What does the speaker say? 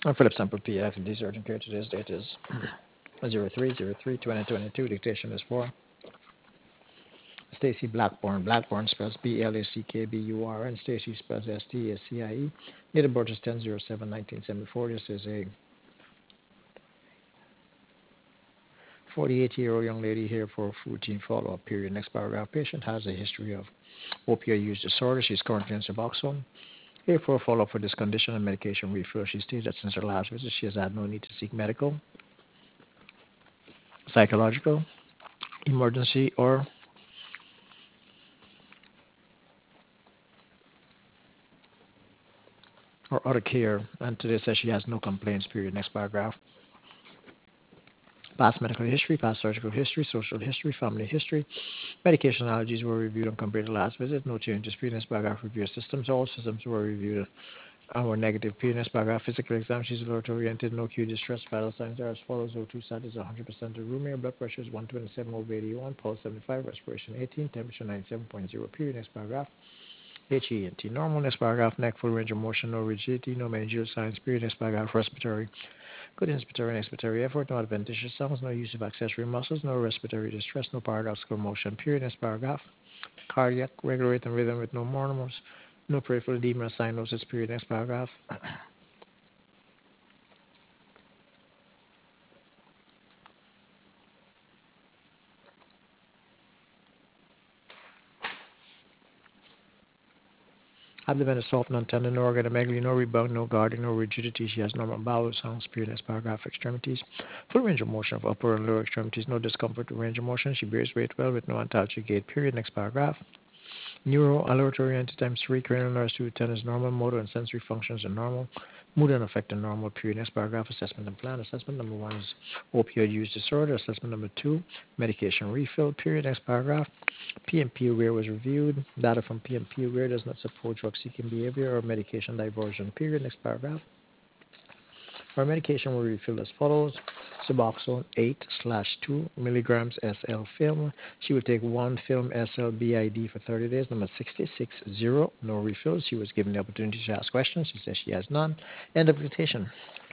Philip sample P. Activity urgent care. Today's date is 03/03/2022. Dictation is for Stacy Blackburn. Blackburn spells Blackburn. Stacy spells Stascie. Date of birth is 10/07/1974. This is a 48-year-old young lady here for a routine follow-up period. Next paragraph. Patient has a history of opioid use disorder. She's currently on Suboxone. Here for a follow-up for this condition and medication refill. She states that since her last visit, she has had no need to seek medical, psychological, emergency, or other care. And today says she has no complaints. Period. Next paragraph. Past medical history, past surgical history, social history, family history. Medication allergies were reviewed and compared to last visit. No changes. Previous paragraph review systems. All systems were reviewed and were negative. Previous paragraph physical exam. She's alert oriented. No acute distress. Vital signs are as follows. O2 status 100% of room air. Blood pressure is 127 over 81. Pulse 75. Respiration 18. Temperature 97.0. Period. Next paragraph. HENT. Normal. Next paragraph. Neck full range of motion. No rigidity. No meningeal signs. Period. Next paragraph. Respiratory. Good inspiratory and expiratory effort, no adventitious sounds, no use of accessory muscles, no respiratory distress, no paradoxical motion. Period. Next paragraph. Cardiac, regular rate and rhythm with no murmurs, no peripheral edema cyanosis. Period. Next paragraph. Abdomen is soft, non-tender, no organomegaly, no rebound, no guarding, no rigidity. She has normal bowel sounds. Period. Next paragraph. Extremities. Full range of motion of upper and lower extremities, no discomfort or range of motion. She bears weight well with no antalgic gait. Period. Next paragraph. Neuro, alert oriented times 3, cranial nerves 2 to 10 is normal, motor and sensory functions are normal, mood and affect are normal. Period. Next paragraph. Assessment and plan. Assessment number 1 is opioid use disorder. Assessment number 2, medication refill. Period. Next paragraph. PMP aware was reviewed. Data from PMP aware does not support drug seeking behavior or medication diversion. Period. Next paragraph. Our medication will be refilled as follows. Suboxone 8/2 milligrams SL film. She will take 1 film SL BID for 30 days. Number 660, no refills. She was given the opportunity to ask questions. She says she has none. End of dictation.